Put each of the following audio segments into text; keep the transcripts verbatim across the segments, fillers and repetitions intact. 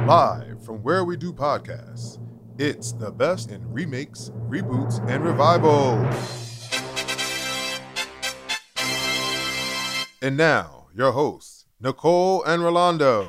Live from where we do podcasts, it's the best in remakes, reboots, and revivals. And now, your hosts, Nicole and Rolando.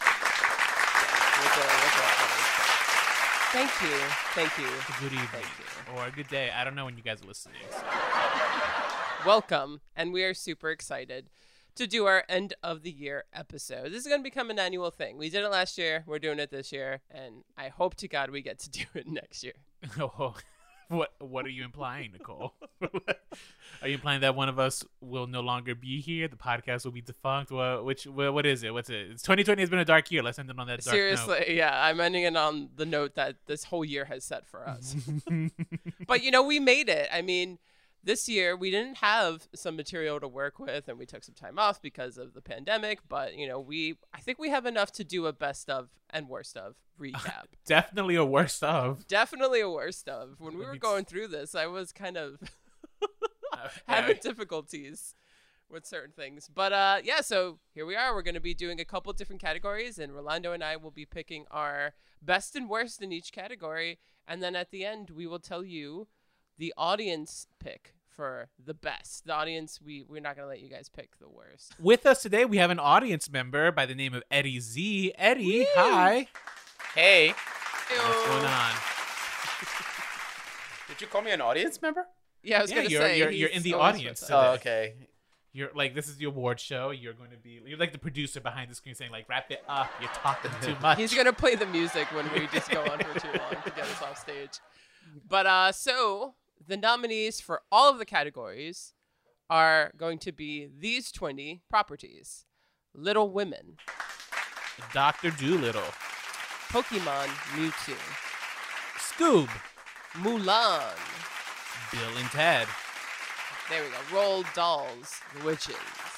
Thank you. Thank you. Good evening. Or good day. I don't know when you guys are listening. So. Welcome. And we are super excited to do our end of the year episode. This is going to become an annual thing. We did it last year. We're doing it this year. And I hope to God we get to do it next year. Oh, what what are you implying, Nicole? Are you implying that one of us will no longer be here? The podcast will be defunct? Well, which well, what is it? What's it? It's twenty twenty has been a dark year. Let's end it on that dark Seriously, note. yeah. I'm ending it on the note that this whole year has set for us. But, you know, we made it. I mean, this year we didn't have some material to work with, and we took some time off because of the pandemic. But, you know, we I think we have enough to do a best of and worst of recap. Definitely a worst of. Definitely a worst of. When we were going through this, I was kind of having difficulties with certain things. But uh, yeah, so here we are. We're going to be doing a couple different categories, and Rolando and I will be picking our best and worst in each category. And then at the end, we will tell you the audience pick for the best. The audience, we, we're not going to let you guys pick the worst. With us today, we have an audience member by the name of Eddie Z. Eddie, Woo! Hi. Hey. Ew. What's going on? Did you call me an audience member? Yeah, I was Yeah, going to you're- say. you're- you're he's in the always audience with today. us. Oh, okay. You're like, this is the award show. You're going to be, you're like the producer behind the screen saying, like, wrap it up. You're talking too much. He's going to play the music when we just go on for too long to get us off stage. But uh, so the nominees for all of the categories are going to be these twenty properties: Little Women, Doctor Doolittle, Pokemon Mewtwo, Scoob, Mulan, Bill and Ted, there we go, Roald Dahl's The Witches,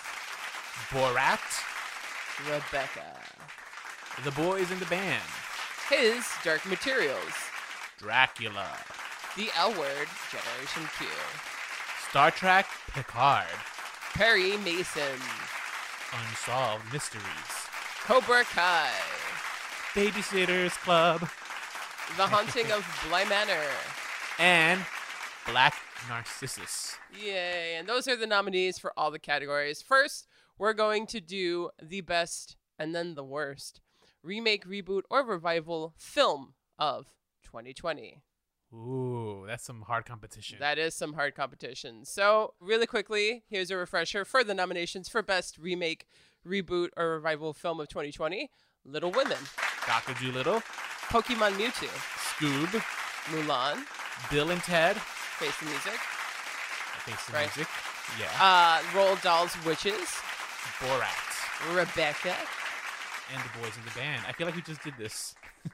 Borat, Rebecca, The Boys in the Band, His Dark Materials, Dracula, The L Word, Generation Q, Star Trek Picard, Perry Mason, Unsolved Mysteries, Cobra Kai, Babysitters Club, The Haunting of Bly Manor. and Black Narcissus. Yay. And those are the nominees for all the categories. First, we're going to do the best and then the worst remake, reboot, or revival film of twenty twenty. Ooh, that's some hard competition. That is some hard competition. So, really quickly, here's a refresher for the nominations for best remake, reboot, or revival film of twenty twenty. Little Women, Doctor Doolittle, Pokemon Mewtwo, Scoob, Mulan, Bill and Ted, Face the Music, Face the Right. Music, yeah, uh, Roald Dahl's Witches, Borat, Rebecca. and The Boys in the Band. I feel like we just did this.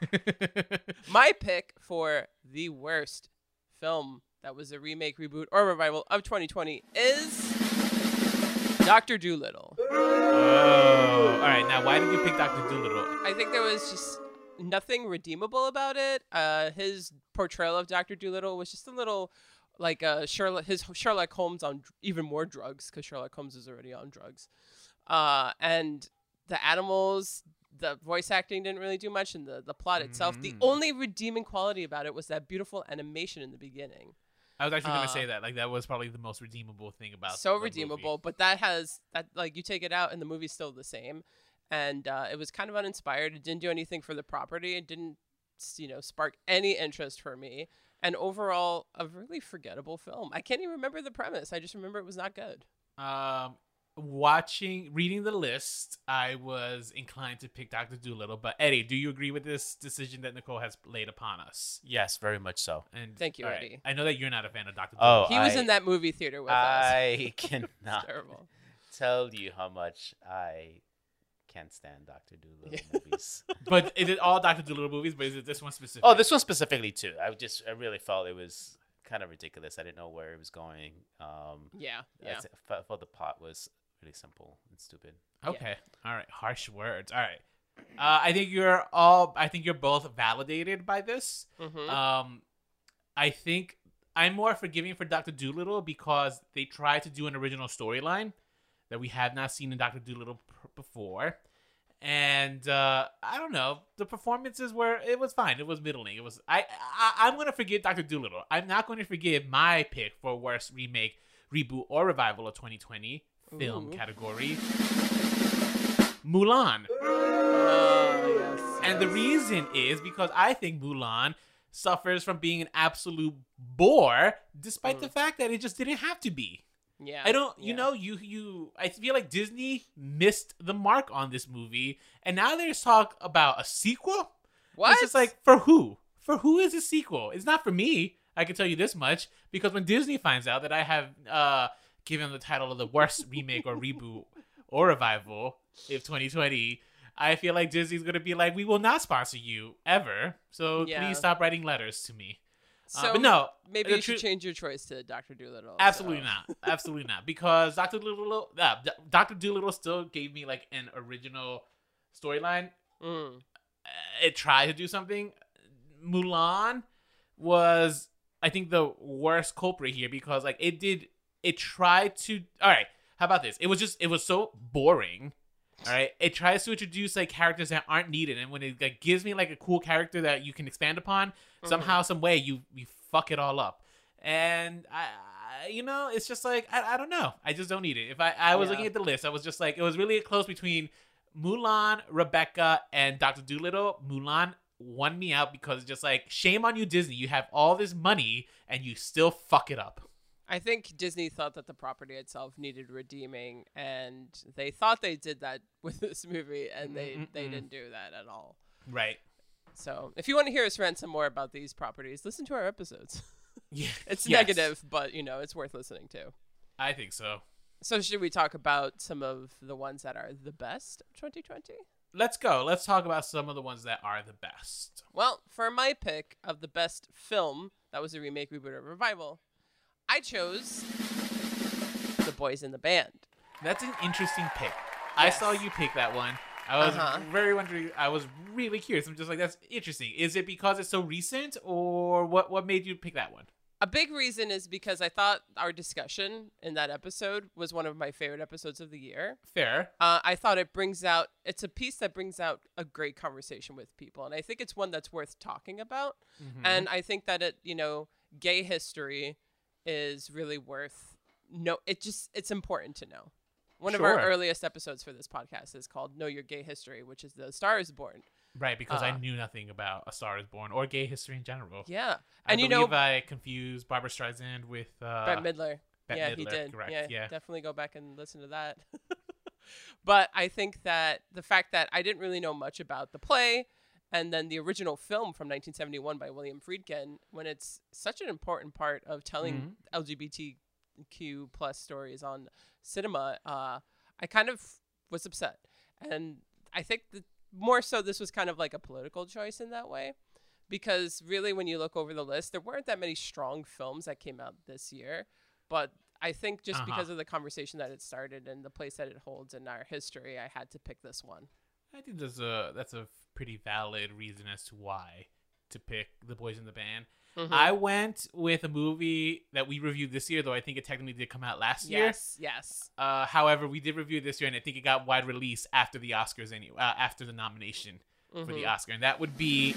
My pick for the worst film that was a remake, reboot, or revival of twenty twenty is Doctor Doolittle. Oh, all right. Now, why did you pick Doctor Doolittle? I think there was just nothing redeemable about it. Uh, his portrayal of Doctor Doolittle was just a little like uh, Sherlock, his Sherlock Holmes on dr- even more drugs, because Sherlock Holmes is already on drugs. Uh, and the animals, the voice acting didn't really do much, and the, the plot itself. Mm. The only redeeming quality about it was that beautiful animation in the beginning. I was actually Uh, going to say that. Like, that was probably the most redeemable thing about So the redeemable, movie. but that has that like you take it out and the movie's still the same, and uh, it was kind of uninspired. It didn't do anything for the property. It didn't, you know, spark any interest for me. And overall, a really forgettable film. I can't even remember the premise. I just remember it was not good. Um, watching, reading the list, I was inclined to pick Doctor Doolittle. But Eddie, do you agree with this decision that Nicole has laid upon us? Yes, very much so. And Thank you, all Eddie. I know that you're not a fan of Doctor Oh, Doolittle. He was I- in that movie theater with us. I It's cannot terrible. tell you how much I can't stand Doctor Doolittle movies. But is it all Doctor Doolittle movies? But is it this one specific? Oh, this one specifically too. I just I really felt it was kind of ridiculous. I didn't know where it was going. Um, Yeah, yeah. I felt felt the plot was really simple and stupid. Okay. All right. Harsh words. All right. Uh, I think you're all. I think you're both validated by this. Mm-hmm. Um, I think I'm more forgiving for Doctor Doolittle because they tried to do an original storyline that we have not seen in Doctor Doolittle pr- before, And uh, I don't know. The performances were it was fine. It was middling. It was I, I I'm gonna forgive Doctor Dolittle. I'm not going to forgive my pick for worst remake, reboot, or revival of twenty twenty film Ooh. category. Mulan. Oh, yes. And the reason is because I think Mulan suffers from being an absolute bore, despite Mm. the fact that it just didn't have to be. Yeah. I don't, you yeah. know, you, you, I feel like Disney missed the mark on this movie. And now there's talk about a sequel. What? It's just like, for who? For who is a sequel? It's not for me. I can tell you this much. Because when Disney finds out that I have uh, given the title of the worst remake or reboot or revival of twenty twenty, I feel like Disney's going to be like, we will not sponsor you ever. So Yeah. please stop writing letters to me. So uh, but no. maybe the you should tru- change your choice to Doctor Dolittle. Absolutely so. not. Absolutely not. Because Doctor Dolittle, uh, D- Doctor Dolittle still gave me like an original storyline. Mm. Uh, It tried to do something. Mulan was, I think, the worst culprit here because like it did. It tried to. All right. How about this? It was just. It was so boring. All right. It tries to introduce like characters that aren't needed, and when it like gives me like a cool character that you can expand upon, somehow, some way, you you fuck it all up. And I, I you know, it's just like I, I don't know. I just don't need it. If I I was Yeah. looking at the list, I was just like it was really close between Mulan, Rebecca, and Doctor Dolittle. Mulan won me out because it's just like shame on you, Disney. You have all this money and you still fuck it up. I think Disney thought that the property itself needed redeeming, and they thought they did that with this movie, and they, they Mm-mm-mm. didn't do that at all. Right. So if you want to hear us rant some more about these properties, listen to our episodes. Yeah. It's Yes. negative, but you know it's worth listening to. I think so. So should we talk about some of the ones that are the best of twenty twenty? Let's go. Let's talk about some of the ones that are the best. Well, for my pick of the best film that was a remake, reboot, or revival, I chose The Boys in the Band. That's an interesting pick. I Yes. saw you pick that one. I was Uh-huh. very wondering. I was really curious. I'm just like, that's interesting. Is it because it's so recent, or what? What made you pick that one? A big reason is because I thought our discussion in that episode was one of my favorite episodes of the year. Fair. Uh, I thought it brings out, it's a piece that brings out a great conversation with people. And I think it's one that's worth talking about. Mhm. And I think that it, you know, gay history is really worth, no, it just, it's important to know. One of our Sure. earliest episodes for this podcast is called Know Your Gay History, which is The Star is Born. Right, because I Uh, knew nothing about A Star is Born or gay history in general. Yeah. I And you know, believe I confused Barbara Streisand with uh, Bette Midler. Bette yeah, he Midler, did. correct, Yeah, yeah. definitely go back and listen to that. But I think that the fact that I didn't really know much about the play and then the original film from nineteen seventy-one by William Friedkin, when it's such an important part of telling Mhm. L G B T Q plus stories on cinema, uh, I kind of was upset. And I think that more so this was kind of like a political choice in that way. Because really, when you look over the list, there weren't that many strong films that came out this year. But I think just Uh-huh. because of the conversation that it started and the place that it holds in our history, I had to pick this one. I think there's a that's a pretty valid reason as to why to pick The Boys in the Band. Mhm. I went with a movie that we reviewed this year, though I think it technically did come out last year. Yes, yes. Uh, however, we did review it this year, and I think it got wide release after the Oscars, anyway, uh, after the nomination for the Mhm. Oscar, and that would be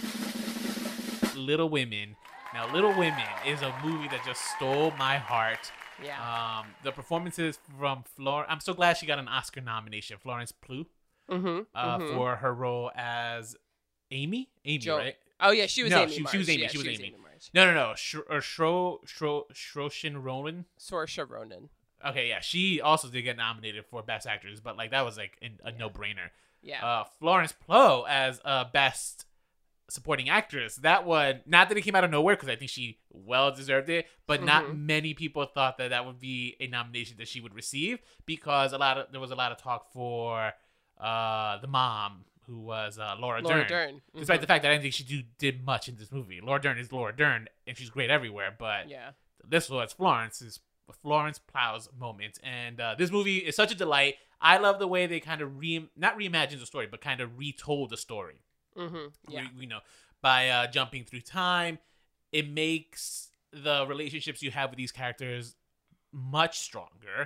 Little Women. Now, Little Women is a movie that just stole my heart. Yeah. Um, the performances from Flor, I'm so glad she got an Oscar nomination. Florence Pugh, mm-hmm. uh, mm-hmm. for her role as Amy. Amy, Jo- right? Oh, yeah, she was No, Amy she- she March. was Amy, Yeah, she was Amy. March. No, no, no. Sh- or Shro, Shro, Shroshin Ronan. Saoirse Ronan. Okay, yeah, she also did get nominated for Best Actress, but like that was like an, a Yeah. no-brainer. Yeah. Uh, Florence Pugh as uh, Best Supporting Actress. That one, not that it came out of nowhere, because I think she well deserved it, but not Mhm. many people thought that that would be a nomination that she would receive, because a lot of there was a lot of talk for uh, the mom, who was uh, Laura, Laura Dern. Dern. Despite Mhm. the fact that I didn't think she do, did much in this movie. Laura Dern is Laura Dern, and she's great everywhere, but Yeah. this was Florence's Florence Pugh's moment, and uh, this movie is such a delight. I love the way they kind of re not reimagined the story, but kind of retold the story. Mm-hmm. Yeah. We- you know, by uh, jumping through time, it makes the relationships you have with these characters much stronger.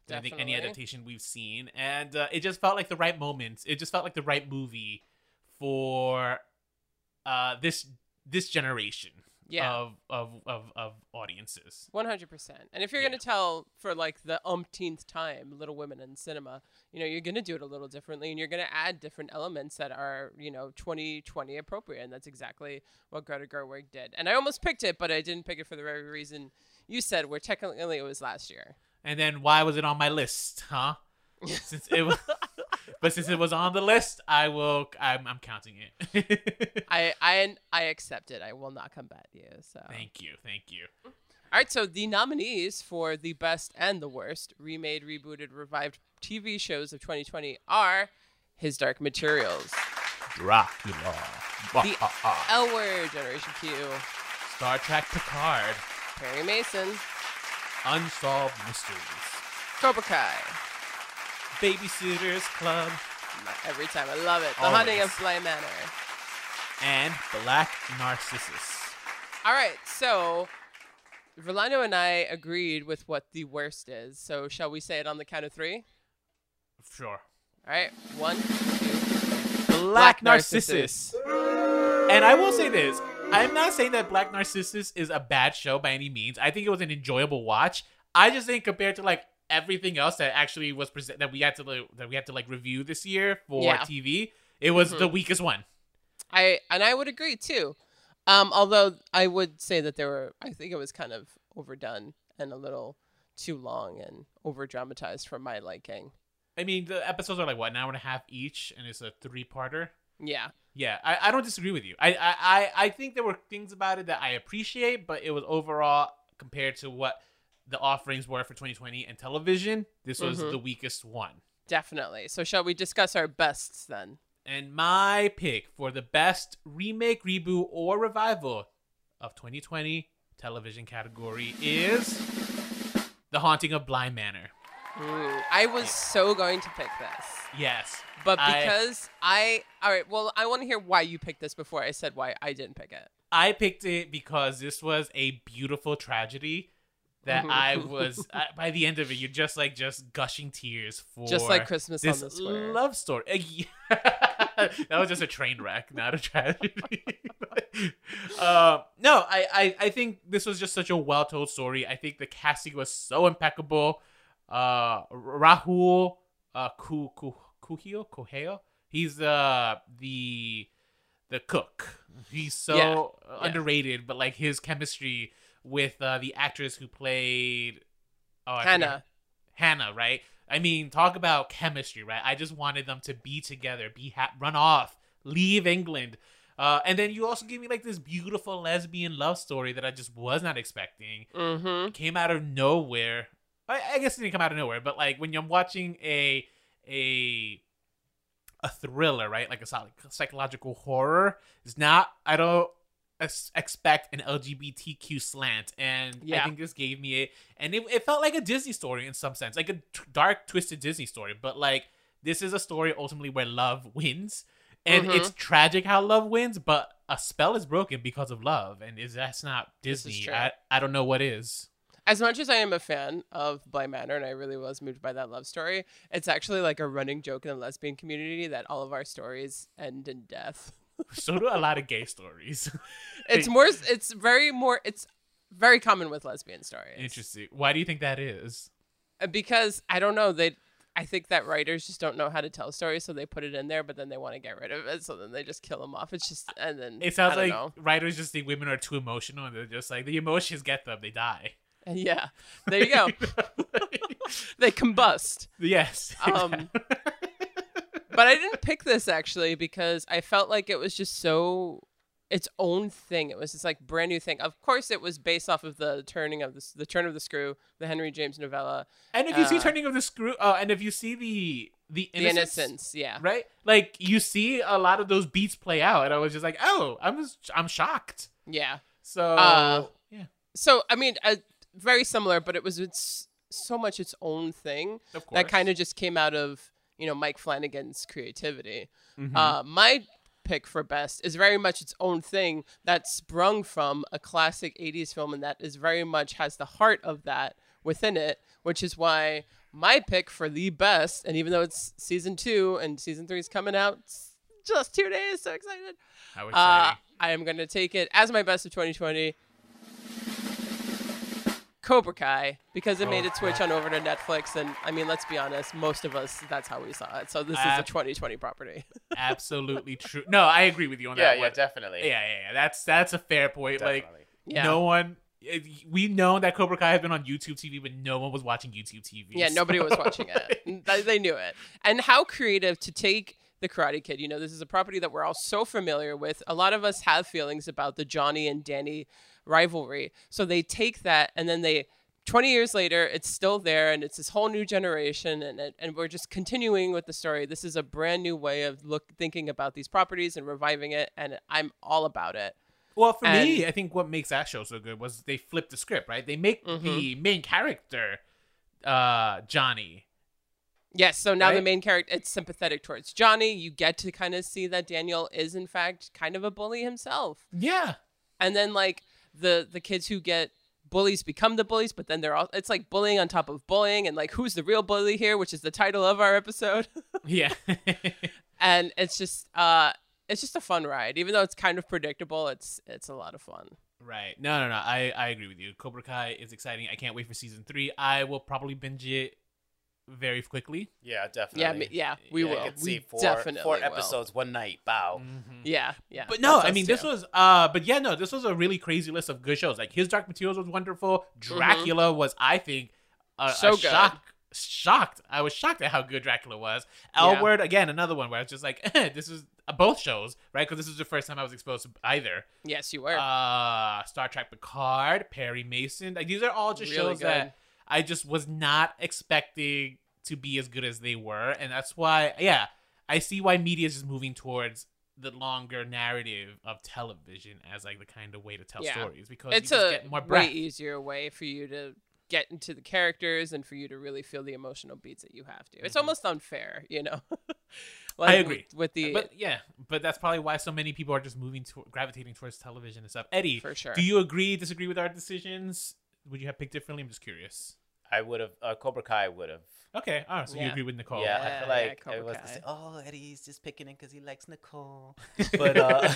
than I think any Definitely. adaptation we've seen, and uh, it just felt like the right moment. It just felt like the right movie for uh, this this generation Yeah. of, of of of audiences. one hundred percent. And if you're Yeah. going to tell for like the umpteenth time Little Women in cinema, you know, you're going to do it a little differently and you're going to add different elements that are, you know, twenty twenty appropriate. And that's exactly what Greta Gerwig did. And I almost picked it, but I didn't pick it for the very reason you said, where technically it was last year. And then why was it on my list, huh? Since it was, but since it was on the list, I will. I'm, I'm counting it. I, I I accept it. I will not combat you. So Thank you, thank you. All right, so the nominees for the best and the worst remade, rebooted, revived T V shows of twenty twenty are His Dark Materials, Dracula, The L Word, Generation Q, Star Trek Picard, Perry Mason, Unsolved Mysteries, Cobra Kai. Babysitters Club, Every time, I love it. The Always. Hunting of Bly Manor. and Black Narcissus. All right, so Rolando and I agreed with what the worst is. So shall we say it on the count of three? Sure. All right, one, two. Black Narcissus. And I will say this. I'm not saying that Black Narcissus is a bad show by any means. I think it was an enjoyable watch. I just think compared to like everything else that actually was present that we had to like, that we had to like review this year for Yeah. T V, it was Mhm. the weakest one. I and I would agree too. Um, although I would say that there were, I think it was kind of overdone and a little too long and over dramatized for my liking. I mean, the episodes are like what, an hour and a half each, and it's a three-parter. Yeah. Yeah, I, I don't disagree with you. I, I I I think there were things about it that I appreciate, but it was overall compared to what the offerings were for twenty twenty and television, this was Mhm. the weakest one. Definitely. So shall we discuss our bests then? And my pick for the best remake, reboot, or revival of twenty twenty television category is The Haunting of Bly Manor. Ooh, I was so going to pick this. Yes. But I- because I, all right, well, I want to hear why you picked this before I said why I didn't pick it. I picked it because this was a beautiful tragedy that I was, I, by the end of it, you're just like, just gushing tears for Just like Christmas on this the Square. love story. Uh, yeah. That was just a train wreck, not a tragedy. uh, no, I, I, I think this was just such a well-told story. I think the casting was so impeccable. Uh, Rahul uh, Ku, Ku, Kuhio, Koheo, he's uh, the the cook. He's so Yeah. uh, Yeah. underrated, but like his chemistry with uh, the actress who played oh, I Hannah. forget- Hannah, right? I mean, talk about chemistry, right? I just wanted them to be together, be ha- run off, leave England. Uh, and then you also give me like this beautiful lesbian love story that I just was not expecting. Mm-hmm. Came out of nowhere. I, I guess it didn't come out of nowhere, but like when you're watching a a a thriller, right? Like a psych- psychological horror, it's not. I don't ex- expect an L G B T Q slant, and I Yeah. think this gave me it, and it, it felt like a Disney story in some sense, like a t- dark, twisted Disney story. But like this is a story ultimately where love wins, and Mhm. it's tragic how love wins, but a spell is broken because of love, and is that's not This is Disney? true. I I don't know what is. As much as I am a fan of Bly Manor, and I really was moved by that love story, it's actually like a running joke in the lesbian community that all of our stories end in death. So do a lot of gay stories. It's more, it's very more, it's very common with lesbian stories. Interesting. Why do you think that is? Uh, Because I don't know, they, I think that writers just don't know how to tell stories, so they put it in there, but then they want to get rid of it, so then they just kill them off. It's just, and then It sounds I don't like know. writers just think women are too emotional, and they're just like the emotions get them, they die. And yeah, there you go. They combust. Yes. Um, But I didn't pick this actually because I felt like it was just so its own thing. It was just like brand new thing. Of course, it was based off of the turning of the the turn of the screw, the Henry James novella, And if you see uh, Turning of the Screw, uh, and if you see the the The innocence, Innocence. Yeah, right? Like you see a lot of those beats play out, and I was just like, oh, I'm just, I'm shocked. yeah. So Uh, yeah, So I mean, uh, very similar, but it was it's so much its own thing of course. that kind of just came out of you know Mike Flanagan's creativity. Mhm. Uh, my pick for best is very much its own thing that sprung from a classic eighties film, and that is very much has the heart of that within it, which is why my pick for the best, and even though it's season two and season three is coming out just two days, so excited. How Uh, exciting. I am going to take it as my best of twenty twenty. Cobra Kai, because it made its switch on over to Netflix, and I mean, let's be honest, most of us, that's how we saw it. So this is a Ab- twenty twenty property. Absolutely true. No, I agree with you on Yeah, that yeah, one. definitely. Yeah, yeah, yeah. That's that's a fair point. Like, Definitely. Yeah. no one. It, we know that Cobra Kai has been on YouTube T V, but no one was watching YouTube T V. Yeah, so- nobody was watching it. They- They knew it. And how creative to take The Karate Kid. You know, this is a property that we're all so familiar with. A lot of us have feelings about the Johnny and Danny rivalry. So they take that and then they, twenty years later, it's still there and it's this whole new generation and it, and we're just continuing with the story. This is a brand new way of look thinking about these properties and reviving it, and I'm all about it. Well, for And- me, I think what makes that show so good was they flipped the script, right? They make Mm-hmm. the main character, uh, Johnny. Yes, so now the Right? main character, it's sympathetic towards Johnny. You get to kind of see that Daniel is, in fact, kind of a bully himself. Yeah. And then, like, the the kids who get bullies become the bullies, but then they're all, it's like bullying on top of bullying. And, like, who's the real bully here, which is the title of our episode. Yeah. And it's just, uh, it's just a fun ride. Even though it's kind of predictable, it's it's a lot of fun. Right. No, no, no. I, I agree with you. Cobra Kai is exciting. I can't wait for season three. I will probably binge it very quickly. Yeah, definitely. Yeah, me- yeah, we Yeah, will. I I could we see four, definitely four will. episodes one night. Bow. Yeah, yeah. But no, that's I us mean, too. this was, uh, but yeah, no, this was a really crazy list of good shows. Like, His Dark Materials was wonderful. Dracula was, I think, a, Mm-hmm. So a good. shock. Shocked. I was shocked at how good Dracula was. Yeah. L Word, again, another one where I was just like, eh, this is uh, both shows, right? Because this was the first time I was exposed to either. Yes, you were. Uh, Star Trek Picard, Perry Mason. Like, these are all just Really shows good. that I just was not expecting to be as good as they were. And that's why, yeah, I see why media is just moving towards the longer narrative of television as like the kind of way to tell Yeah. stories, because It's you just a get more way breath. easier way for you to get into the characters and for you to really feel the emotional beats that you have to. It's Mhm. almost unfair, you know. I agree. with, with the But yeah, but that's probably why so many people are just moving to gravitating towards television and stuff. Eddie, for sure. do you agree, disagree with our decisions? Would you have picked differently? I'm just curious. I would have. Uh, Cobra Kai would have. Okay, all right, so you Yeah. agree with Nicole. Yeah, I Yeah, feel yeah, like Cobra it was. Kai. The, oh, Eddie's just picking it because he likes Nicole. But uh,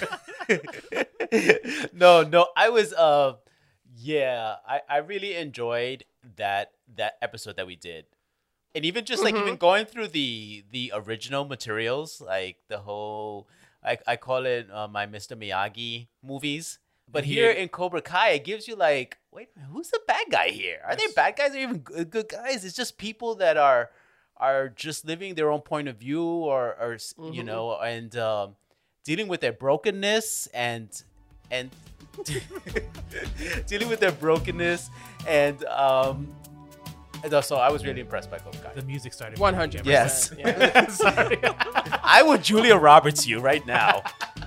no, no, I was. Uh, yeah, I I really enjoyed that that episode that we did, and even just like Mhm. even going through the the original materials, like the whole. I I call it uh, my Mister Miyagi movies. But Yeah. here in Cobra Kai, it gives you like, wait, a minute, who's the bad guy here? Are they Yes. bad guys or even good, good guys? It's just people that are are just living their own point of view, or or s you Mhm. know, and um, dealing with their brokenness and and dealing with their brokenness and um. And also, I was really impressed by Cobra Kai. The music started. one hundred Yes. percent. Yeah. Sorry. I would Julia Roberts you right now.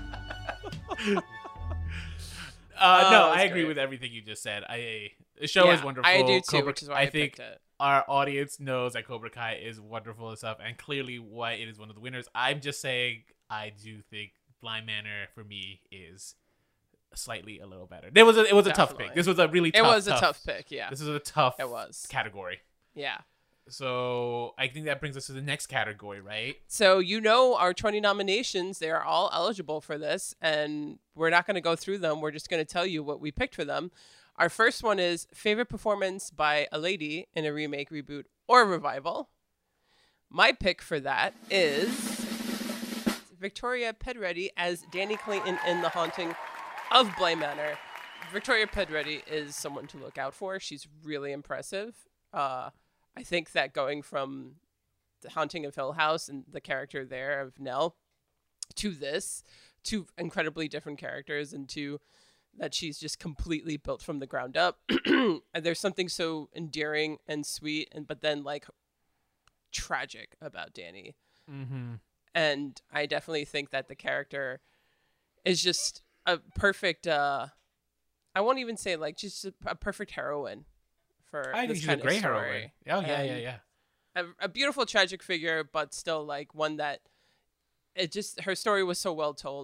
Uh, Oh, no, that's I agree great. with everything you just said. I the show is Yeah, wonderful. I do too, Cobra- which is why I, I think picked it. our audience knows that Cobra Kai is wonderful and stuff, and clearly why it is one of the winners. I'm just saying, I do think Blind Manor for me is slightly a little better. There was a, it was a tough pick. Definitely. This was a really It tough, was a tough pick, yeah. This is a tough It was. category. Yeah. So I think that brings us to the next category, right? So you know our twenty nominations, they are all eligible for this, and we're not going to go through them. We're just going to tell you what we picked for them. Our first one is favorite performance by a lady in a remake, reboot, or revival. My pick for that is Victoria Pedretti as Danny Clayton in The Haunting of Bly Manor. Victoria Pedretti is someone to look out for. She's really impressive. Uh, I think that going from The Haunting of Hill House and the character there of Nell to this, two incredibly different characters, and two that she's just completely built from the ground up. And there's something so endearing and sweet, and but then like tragic about Danny. Mm-hmm. And I definitely think that the character is just a perfect. Uh, I won't even say like just a, a perfect heroine for. I think this she's a kind of great story. heroine. Oh yeah, yeah, And yeah. A, a beautiful tragic figure, but still like one that it just her story was so well told.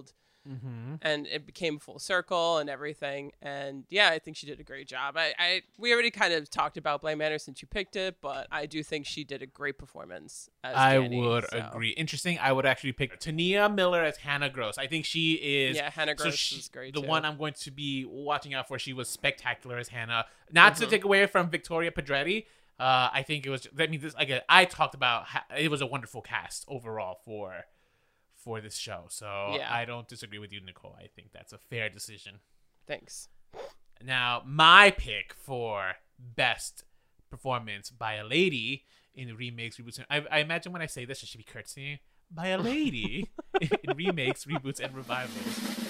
mm-hmm. and it became full circle and everything. And yeah, I think she did a great job. I, I we already kind of talked about Bly Manor since you picked it, but I do think she did a great performance as I Dani, would so. agree. Interesting. I would actually pick Tania Miller as Hannah Gross. I think she is. Yeah, Hannah Gross so she, is great The too. one I'm going to be watching out for. She was spectacular as Hannah. Not mm-hmm. to take away from Victoria Pedretti. Uh, I think it was. I mean, this again. I talked about how, it was a wonderful cast overall for for this show. So yeah. I don't disagree with you, Nicole. I think that's a fair decision. Thanks. Now, my pick for best performance by a lady in the remakes, reboots. And I, I imagine when I say this, I should be curtsying by a lady in remakes, reboots, and revivals.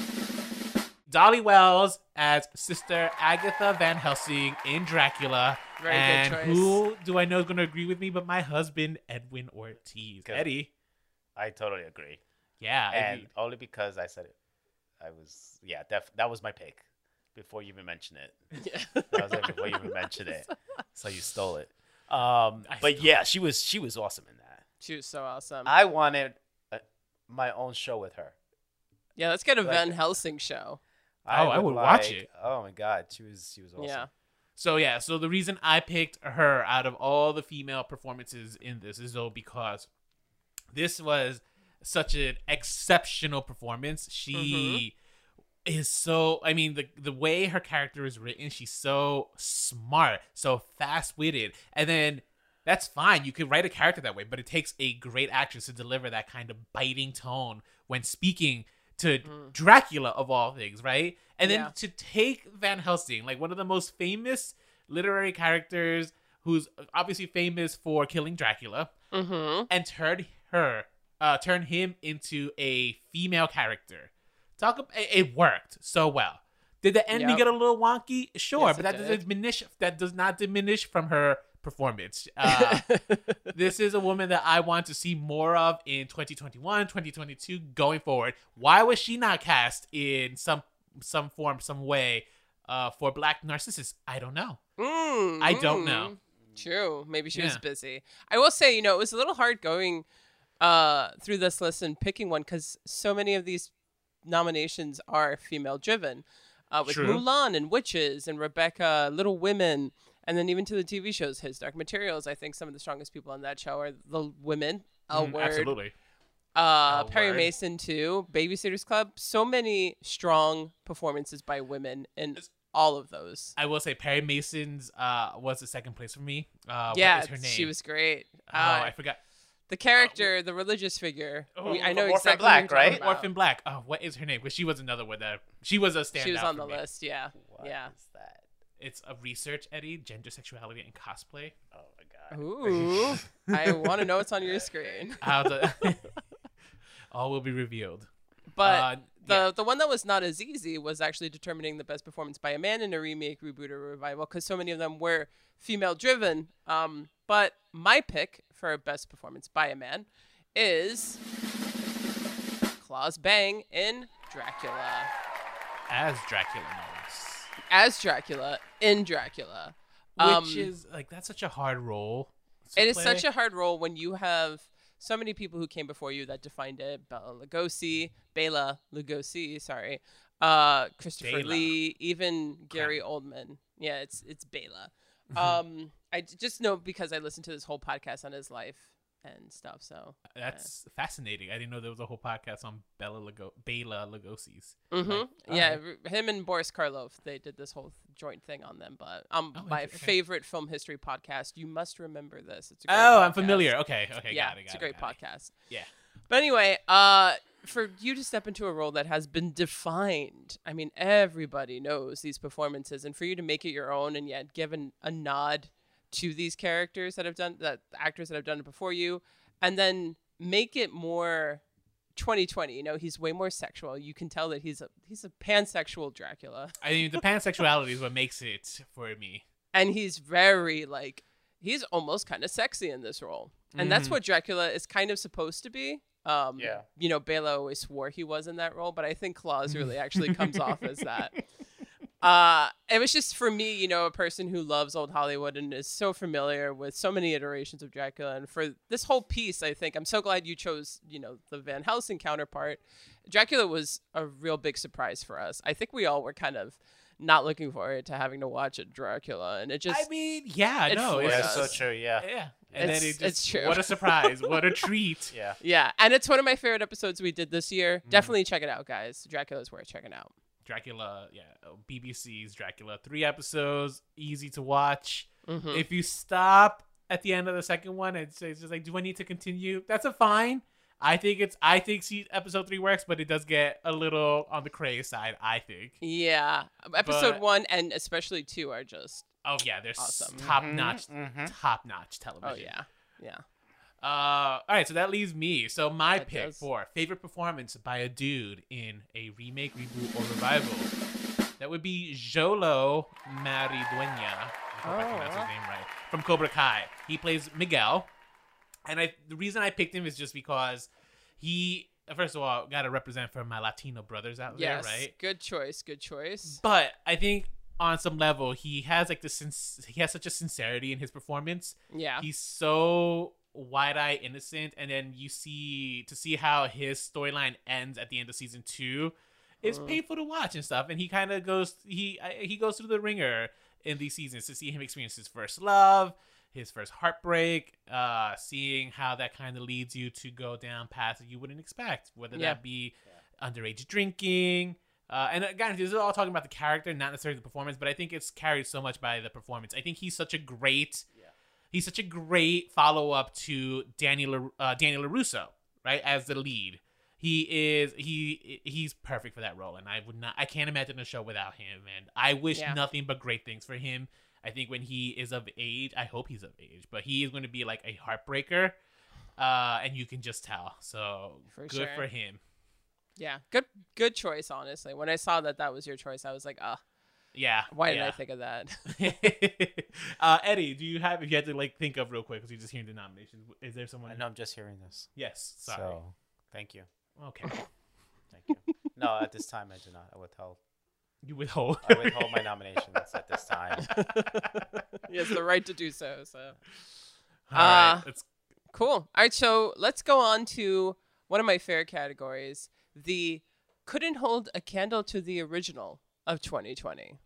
Dolly Wells as Sister Agatha Van Helsing in Dracula. Very and good choice. Who do I know is going to agree with me but my husband, Edwin Ortiz. Good. Eddie. I totally agree. Yeah. And agreed. only because I said it. I was, yeah, def- that was my pick before you even mentioned it. Yeah. That was it before you even mentioned it. So you stole it. Um, but yeah, she was she was awesome in that. She was so awesome. I wanted a, my own show with her. Yeah, let's get a Like- Van Helsing show. Oh, I would watch like- it. Oh my god, she was she was awesome. Yeah. So yeah, so the reason I picked her out of all the female performances in this is though because this was such an exceptional performance. She mm-hmm. is so, I mean, the the way her character is written, she's so smart, so fast-witted. And then that's fine. You could write a character that way, but it takes a great actress to deliver that kind of biting tone when speaking to mm. Dracula of all things, right? And then yeah. to take Van Helsing, like one of the most famous literary characters who's obviously famous for killing Dracula, mm-hmm. and turn her, uh, turn him into a female character. Talk about, it worked so well. Did the ending yep. get a little wonky? Sure, yes, but that did. doesn't diminish. That does not diminish from her performance. Uh, this is a woman that I want to see more of in twenty twenty-one, twenty twenty-two, going forward. Why was she not cast in some some form, some way, uh, for Black Narcissus? I don't know. Mm, I don't mm. know. True. Maybe she Yeah. was busy. I will say, you know, it was a little hard going uh, through this list and picking one because so many of these nominations are female driven. Uh, with True. Mulan and Witches and Rebecca, Little Women, and then even to the T V shows, His Dark Materials. I think some of the strongest people on that show are the women. L Mm, Word, absolutely. uh, L Perry Word. Mason too, Babysitters Club. So many strong performances by women in all of those. I will say Perry Mason's uh, was the second place for me. Uh, yeah, what is her name? she was great. Oh, Uh, I forgot. The character, the religious figure. Oh, we, I know Orphan exactly Black, who you're talking right? about. Orphan Black. Oh, what is her name? Because she was another one that she was a standout. She was on for the me. list. Yeah, What yeah. is that? It's a research, Eddie, gender, sexuality, and cosplay. Oh my god. Ooh, I want to know what's on your screen. How the all will be revealed. But Uh, the yeah. the one that was not as easy was actually determining the best performance by a man in a remake, reboot, or revival, because so many of them were female driven. Um, but my pick for best performance by a man is Claus Bang in Dracula. as Dracula knows, As Dracula in Dracula. which Um, is like that's such a hard role. to It is play. such a hard role when you have so many people who came before you that defined it. Bela Lugosi, Bela Lugosi, sorry, uh, Christopher Bela. Lee, even Gary Oldman. Yeah, it's it's Bela. um, I j- just know because I listened to this whole podcast on his life and stuff. So That's fascinating. I didn't know there was a whole podcast on Bela Lugo- Bela Lugosi's. hmm Like, yeah, alright. r- him and Boris Karloff, they did this whole joint thing on them. But um, Oh, my okay. favorite film history podcast. You must remember this. It's a great Oh, I'm podcast. familiar. Okay, okay, yeah, got it. Got it's a it, great got it. podcast. Yeah. But anyway, uh, for you to step into a role that has been defined, I mean, everybody knows these performances, and for you to make it your own and yet give an, a nod to these characters that have done that, actors that have done it before you, and then make it more twenty twenty. You know, he's way more sexual. You can tell that he's a he's a pansexual Dracula, I mean, the pansexuality is what makes it for me. and he's very like he's almost kind of sexy in this role, and that's Mhm. what Dracula is kind of supposed to be. Um, Yeah. You know, Bela always swore he was in that role, but I think Claus really actually comes off as that. Uh, it was just for me, you know, a person who loves old Hollywood and is so familiar with so many iterations of Dracula. And for this whole piece, I think I'm so glad you chose, you know, the Van Helsing counterpart. Dracula was a real big surprise for us. I think we all were kind of not looking forward to having to watch a Dracula, and it just. I mean, yeah, it no, floored it's Yeah, us. so true. Yeah. yeah. And It's- then it just, it's true. What a surprise! What a treat! Yeah. Yeah, and it's one of my favorite episodes we did this year. Mm-hmm. Definitely check it out, guys. Dracula's worth checking out. Dracula, yeah, B B C's Dracula, three episodes, easy to watch. Mm-hmm. If you stop at the end of the second one, it's, it's just like, do I need to continue? That's a fine. I think it's. I think see, episode three works, but it does get a little on the crazy side. I think. Yeah, episode But- one and especially two are just. Oh yeah, there's Awesome. top notch, mhm. top notch television. Oh yeah, yeah. Uh, all right, so that leaves me. So my That pick does. for favorite performance by a dude in a remake, reboot, or revival, that would be Jolo Maridueña. I hope I pronounced his Oh. name right. From Cobra Kai, he plays Miguel, and I the reason I picked him is just because he first of all got to represent for my Latino brothers out Yes, there, right? good choice. Good choice. But I think on some level he has like the sins- he has such a sincerity in his performance. Yeah. He's so wide-eyed innocent, and then you see to see how his storyline ends at the end of season two is Mm. painful to watch and stuff. And he kind of goes he I- he goes through the ringer in these seasons to see him experience his first love, his first heartbreak, uh seeing how that kind of leads you to go down paths that you wouldn't expect, whether Yeah. that be underage drinking. Uh, and again, this is all talking about the character, not necessarily the performance, but I think it's carried so much by the performance. I think he's such a great, he's such a great follow up to Daniel uh, Daniel LaRusso, right, as the lead. He is he he's perfect for that role, and I would not, I can't imagine a show without him. And I wish Yeah. nothing but great things for him. I think when he is of age, I hope he's of age, but he is going to be like a heartbreaker, uh, and you can just tell. So For good sure. for him. Yeah. Good. Good choice. Honestly, when I saw that that was your choice, I was like, ah, Yeah. why didn't yeah. I think of that? uh, Eddie, do you have, if you had to like think of real quick, because you're just hearing the nominations, is there someone? I know I'm just hearing this. Yes. Sorry. So, thank you. Okay. Thank you. No, at this time I do not. I withhold. You withhold. I withhold my nominations at this time. he has the right to do so. So All right. Uh, Let's. cool. All right. So let's go on to one of my favorite categories: the couldn't hold a candle to the original of twenty twenty.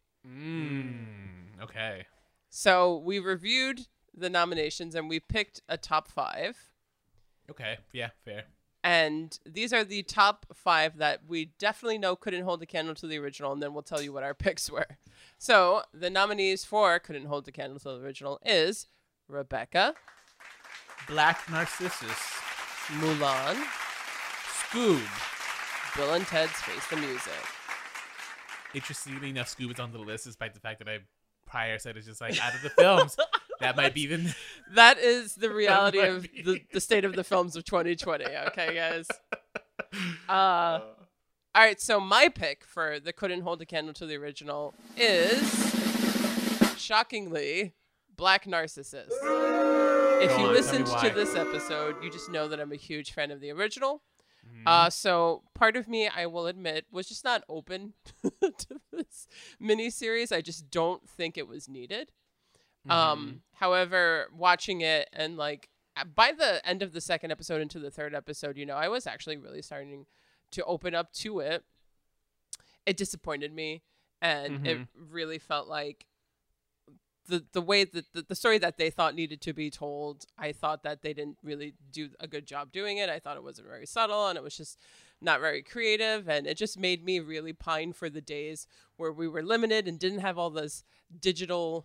Mm, okay. So we reviewed the nominations and we picked a top five. Okay. Yeah. Fair. And these are the top five that we definitely know couldn't hold a candle to the original, and then we'll tell you what our picks were. So the nominees for couldn't hold a candle to the original is Rebecca, Black Narcissus. Mulan, Scoob. Bill and Ted's Face the Music. Interestingly enough, Scoob is on the list, despite the fact that I prior said it's just like out of the films. That might be the. That is the reality might of be. the, the state of the films of twenty twenty. Okay, guys. Uh, all right, so my pick for the couldn't hold a candle to the original is, shockingly, Black Narcissus. If Go you on, tell me listened to why. this episode, you just know that I'm a huge fan of the original. Mhm. Uh, so part of me, I will admit, was just not open to this miniseries. I just don't think it was needed. Mm-hmm. Um, however, watching it and like uh, by the end of the second episode into the third episode, you know, I was actually really starting to open up to it. It disappointed me, and it really felt like the the way that the, the story that they thought needed to be told, I thought that they didn't really do a good job doing it. I thought it wasn't very subtle, and it was just not very creative, and it just made me really pine for the days where we were limited and didn't have all this digital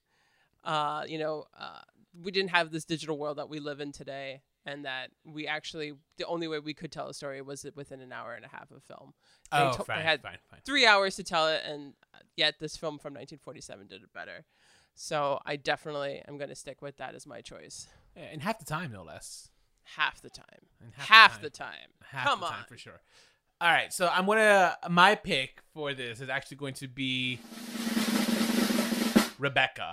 uh you know uh we didn't have this digital world that we live in today, and that we actually the only way we could tell a story was within an hour and a half of film. They Oh, to- they fine, had fine, fine. three hours to tell it, and yet this film from nineteen forty-seven did it better. So I definitely am going to stick with that as my choice. Yeah, and half the time, no less. Half the time. And Half, the time. Half Come the on. time for sure. All right, so I'm gonna. My pick for this is actually going to be Rebecca.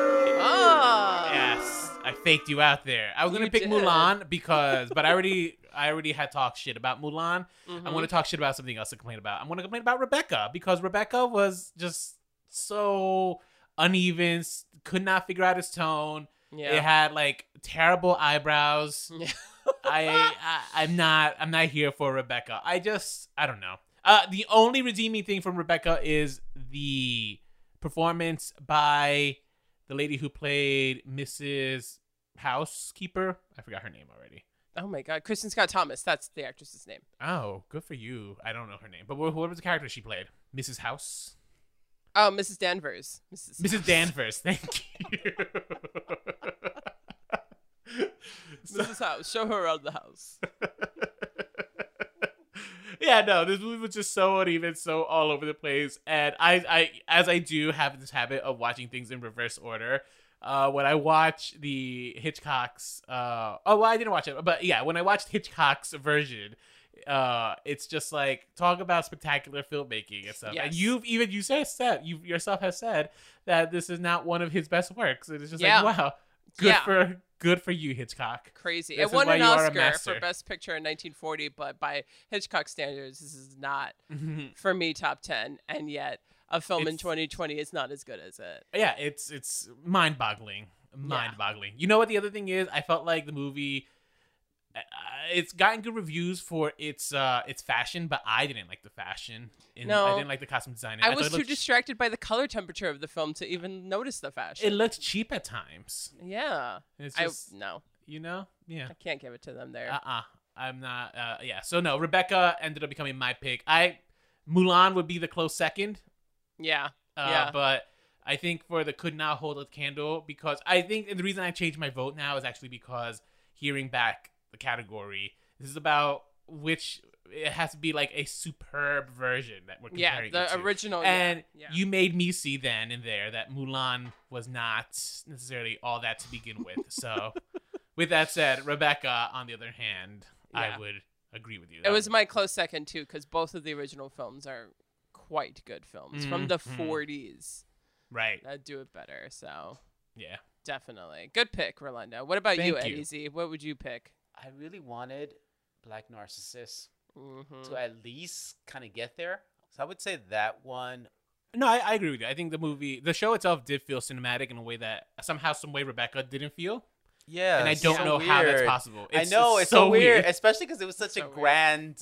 Ah. Yes, I faked you out there. I was gonna You pick did. Mulan because, but I already, I already had talked shit about Mulan. Mhm. I want to talk shit about something else to complain about. I want to complain about Rebecca because Rebecca was just so uneven, s- could not figure out his tone. Yeah. It had like terrible eyebrows. Yeah. I, I I'm not I'm not here for Rebecca. I just I don't know. Uh, the only redeeming thing from Rebecca is the performance by the lady who played Missus Housekeeper. I forgot her name already. Oh my God, Kristen Scott Thomas. That's the actress's name. Oh, good for you. I don't know her name, but what, what was the character she played? Missus House. Oh, Missus Danvers. Missus Missus Danvers. Thank you. Missus House. Show her around the house. Yeah, no, this movie was just so uneven, so all over the place. And I, I, as I do have this habit of watching things in reverse order. Uh, when I watch the Hitchcock's, uh, oh, well, I didn't watch it, but yeah, when I watched Hitchcock's version, uh, it's just like talk about spectacular filmmaking and stuff. Yes. And you've even you say said you yourself has said that this is not one of his best works. And it's just Yeah. like wow, good Yeah. for good for you, Hitchcock. Crazy. This It is won why an you are a Oscar master. for Best Picture in nineteen forty, but by Hitchcock standards, this is not, for me, top ten. And yet, a film in It's- twenty twenty is not as good as it. Yeah, it's it's mind boggling, mind boggling. You know what the other thing is? I felt like the movie. Uh, it's gotten good reviews for its uh its fashion, but I didn't like the fashion. And No. I didn't like the costume design. I thought was it too looked- distracted by the color temperature of the film to even notice the fashion. It looked cheap at times. yeah. It's I just no. you know, yeah. I can't give it to them there. Uh uh-uh. uh. I'm not. Uh, yeah. So no, Rebecca ended up becoming my pick. I Mulan would be the close second. yeah. Uh, Yeah. But I think for the could not hold a candle because I think and the reason I changed my vote now is actually because hearing back the category, this is about which it has to be like a superb version that we're Yeah, comparing the it to. original. yeah, And yeah. you made me see then and there that Mulan was not necessarily all that to begin with. So with that said, Rebecca, on the other hand, Yeah. I would agree with you. It That was my close second too, because both of the original films are quite good films from the Mhm. forties right. that do it better. So Yeah. definitely good pick, Rolando. What about you, Thank you. Eddie Z? What would you pick? I really wanted Black Narcissus Mm-hmm. to at least kind of get there. So I would say that one. No, I, I agree with you. I think the movie, the show itself did feel cinematic in a way that somehow, some way Rebecca didn't feel. Yeah, and I don't so know how that's weird. possible. I know it's so weird, especially because it was such So a weird. grand.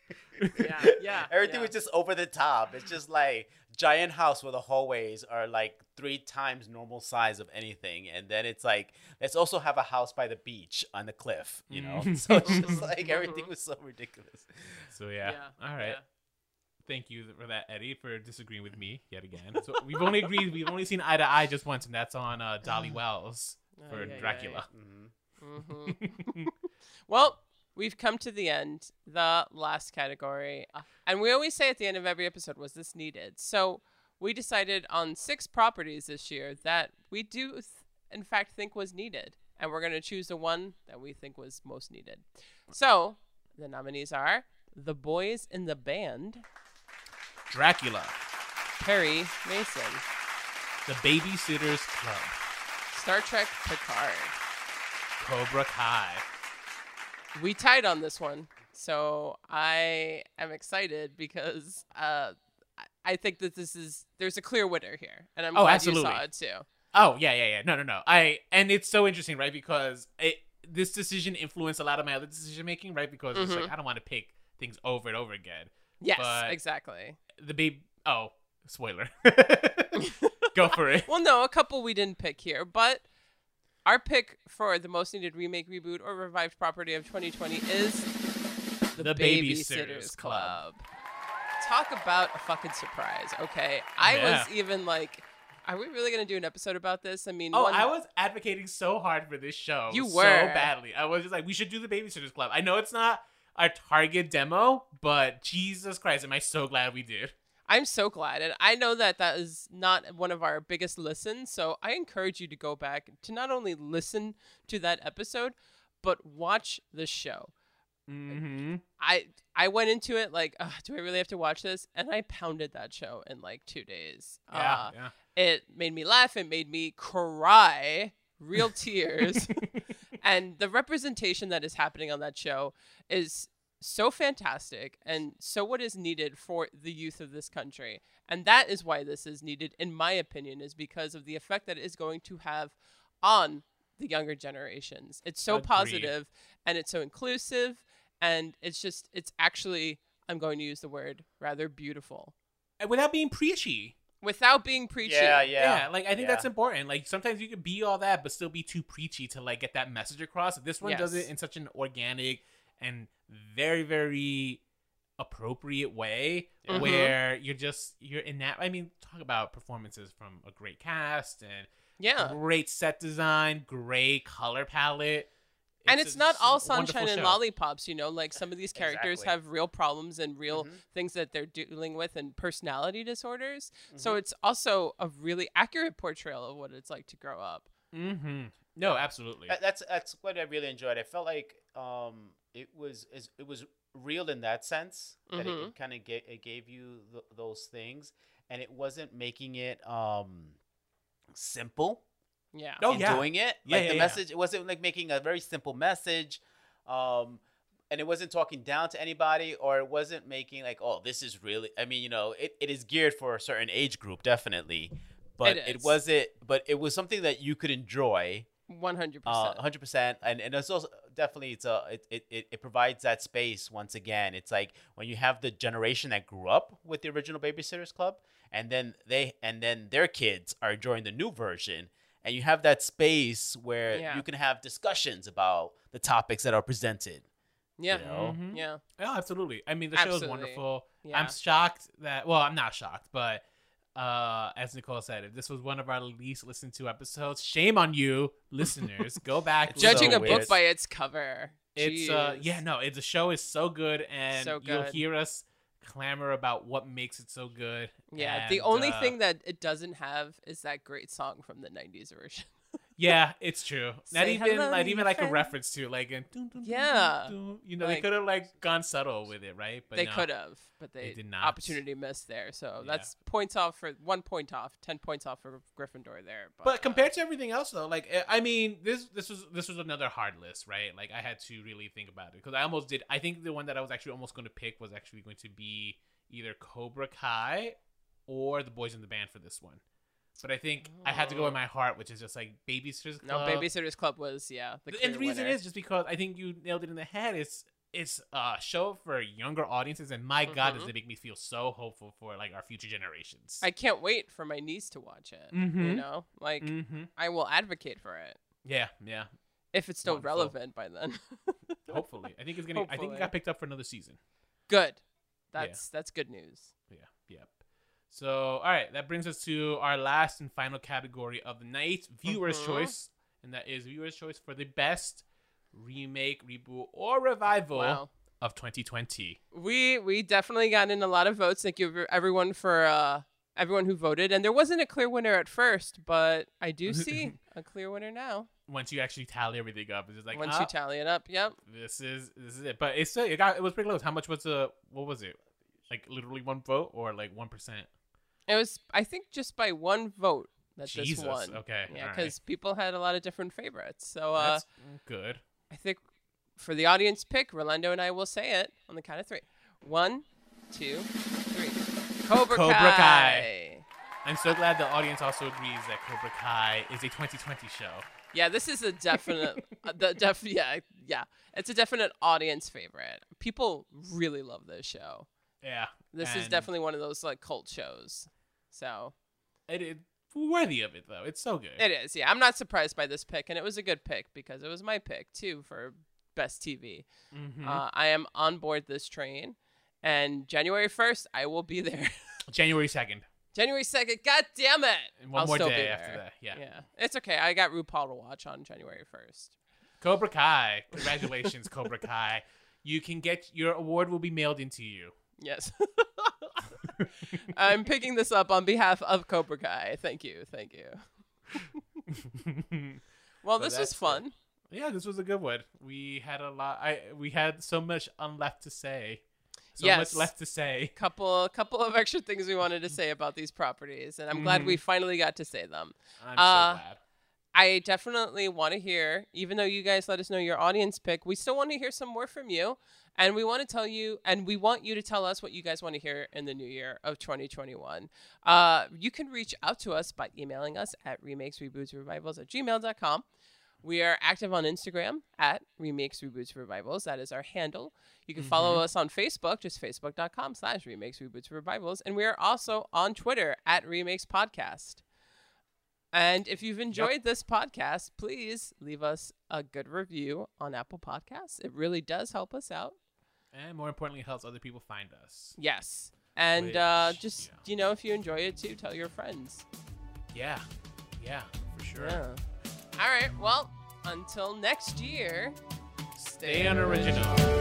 Yeah, yeah, Everything yeah. was just over the top. It's just like giant house where the hallways are like three times normal size of anything, and then it's like let's also have a house by the beach on the cliff. You know, Mhm. so it's just like everything was so ridiculous. So yeah. All right. yeah. Thank you for that, Eddie, for disagreeing with me yet again. So we've only agreed, we've only seen eye to eye just once, and that's on uh, Dolly Wells for Ay, ay, ay. Dracula. Mhm. hmm Well, we've come to the end, the last category. Uh, And we always say at the end of every episode, was this needed? So we decided on six properties this year that we do, th- in fact, think was needed. And we're going to choose the one that we think was most needed. So the nominees are The Boys in the Band, Dracula, Perry Mason, The Babysitters Club, Star Trek Picard. Cobra Kai. We tied on this one, so I am excited because uh, I- I think that this is there's a clear winner here, and I'm Oh, glad absolutely. you saw it too. Oh yeah, yeah, yeah. No, no, no. I and it's so interesting, right? Because it this decision influenced a lot of my other decision making, right? Because it's Mhm. like I don't want to pick things over and over again. Yes, But- exactly. The baby. Oh, spoiler. Go for it. Well, no, a couple we didn't pick here, but our pick for the most needed remake, reboot, or revived property of twenty twenty is The, The Babysitters, Babysitters Club. Talk about a fucking surprise, okay? I Yeah. was even like, are we really going to do an episode about this? I mean, Oh, one- I was advocating so hard for this show. You so were. badly. I was just like, we should do the Babysitters Club. I know it's not our target demo, but Jesus Christ, am I so glad we did. I'm so glad. And I know that that is not one of our biggest listens. So I encourage you to go back to not only listen to that episode, but watch the show. Mm-hmm. I I went into it like, Ugh, do I really have to watch this? And I pounded that show in like two days. Yeah, Uh, yeah. It made me laugh. It made me cry, real tears. And the representation that is happening on that show is so fantastic and so what is needed for the youth of this country. And that is why this is needed, in my opinion, is because of the effect that it is going to have on the younger generations. It's so Agreed. positive and it's so inclusive, and it's just, it's actually, I'm going to use the word, rather beautiful. And without being preachy. Without being preachy. Yeah, yeah. Yeah, like I think Yeah. that's important. Like sometimes you could be all that, but still be too preachy to like get that message across. This one does Yes. it in such an organic and very, very appropriate way Mhm. where you're just you're in that. I mean, talk about performances from a great cast and Yeah. great set design, great color palette. And it's not a all wonderful sunshine and show. lollipops, you know, like some of these characters Exactly. have real problems and real Mhm. things that they're dealing with and personality disorders. So Mhm. it's also a really accurate portrayal of what it's like to grow up. Mm-hmm. No, absolutely. That- That's that's what I really enjoyed. I felt like um it was is- it was real in that sense that it, Mhm. it kind of gave it gave you th- those things, and it wasn't making it um simple. Yeah. Oh, in yeah. doing it. Yeah, Like yeah, the yeah. message, it wasn't like making a very simple message, um, and it wasn't talking down to anybody, or it wasn't making like, oh, this is really. I mean, you know, it, it is geared for a certain age group, definitely, but It it, is. wasn't. But it was something that you could enjoy, one hundred uh, percent. one hundred percent, and and it's also definitely it's a it, it it it provides that space once again. It's like when you have the generation that grew up with the original Babysitters Club, and then they and then their kids are enjoying the new version. And you have that space where Yeah. you can have discussions about the topics that are presented. Yeah. You know? Mhm. Yeah. Oh, absolutely. I mean, the show is Absolutely. wonderful. Yeah. I'm shocked that. Well, I'm not shocked, but uh, as Nicole said, if this was one of our least listened to episodes, shame on you, listeners. Go back. It's Judging so a weird. book by its cover. It's uh, Jeez. yeah, no, it's the show is so good, and So you'll good. hear us clamor about what makes it so good. Yeah. and, The only uh, thing that it doesn't have is that great song from the nineties version. Yeah, it's true. Not Say even hello not to even your like a friend. reference to like a dun, dun, dun, Yeah. dun, dun. You know, they Like- could have like gone subtle with it, right? But they no. could have, but they, they did not. opportunity missed there. So Yeah. that's points off for one point off, ten points off for Gryffindor there. But, But uh, compared to everything else, though, like eh, I mean, this this was this was another hard list, right? Like I had to really think about it because I almost did. I think the one that I was actually almost going to pick was actually going to be either Cobra Kai or The Boys in the Band for this one. But I think I had to go with my heart, which is just like Babysitters no, Club. Babysitters Club was yeah. The and the clear reason winner. is just because I think you nailed it in the head. It's it's a show for younger audiences, and my God, does Mhm. it make me feel so hopeful for like our future generations. I can't wait for my niece to watch it. You Mhm. know, like mm-hmm. I will advocate for it Yeah, yeah. if it's still Wonderful. relevant by then. Hopefully, I think it's gonna. I think Hopefully. it got picked up for another season. Good. That's that's good news. Yeah, yep. So, all right, that brings us to our last and final category of the night, viewer's Mhm. choice, and that is viewer's choice for the best remake, reboot, or revival Wow. of twenty twenty. We we definitely got in a lot of votes. Thank you for everyone for uh everyone who voted. And there wasn't a clear winner at first, but I do see a clear winner now. Once you actually tally everything up, it's just like Once ah, you tally it up, yep. this is this is it. But it's still, it got it was pretty close. How much was the what was it? Like literally one vote or like one percent? It was I think just by one vote that Jesus. this won. Okay. Yeah, all right. because people had a lot of different favorites. So uh, That's good. I think for the audience pick, Rolando and I will say it on the count of three. One, two, three. Cobra, Cobra Kai. Kai. I'm so glad the audience also agrees that Cobra Kai is a twenty twenty show. Yeah, this is a definite, uh, the def, yeah, yeah. It's a definite audience favorite. People really love this show. Yeah. This is and definitely one of those like cult shows. So it, it worthy of it though. It's so good. it is. Yeah, I'm not surprised by this pick, and it was a good pick because it was my pick too for best T V. Mhm. Uh, I am on board this train, and January first, I will be there. January second. January second, god damn it! And one I'll more still day be after there. that. Yeah. Yeah, it's okay. I got RuPaul to watch on January first. Cobra Kai. Congratulations, Cobra Kai. You can get your award will be mailed into you. Yes. I'm picking this up on behalf of Cobra Kai. Thank you. Thank you. Well, So this was that's it. fun. Yeah, this was a good one. We had a lot. I we had so much unleft to say. So Yes. much left to say. Couple couple of extra things we wanted to say about these properties, and I'm glad we Mhm. finally got to say them. I'm Uh, so glad. I definitely want to hear, even though you guys let us know your audience pick, we still want to hear some more from you. And we want to tell you, and we want you to tell us what you guys want to hear in the new year of twenty twenty-one. Uh, you can reach out to us by emailing us at remakes, reboots, revivals at gmail dot com. We are active on Instagram at Remakes, Reboots, Revivals. That is our handle. You can mm-hmm. follow us on Facebook, just facebook dot com slash Remakes, Reboots, Revivals. And we are also on Twitter at Remakes Podcast. And if you've enjoyed yep. this podcast, please leave us a good review on Apple Podcasts. It really does help us out. And more importantly, it helps other people find us. Yes. And Which, uh, just, yeah. you know, if you enjoy it too, tell your friends. Yeah. Yeah, for sure. Yeah. All right. Well, until next year, stay unoriginal.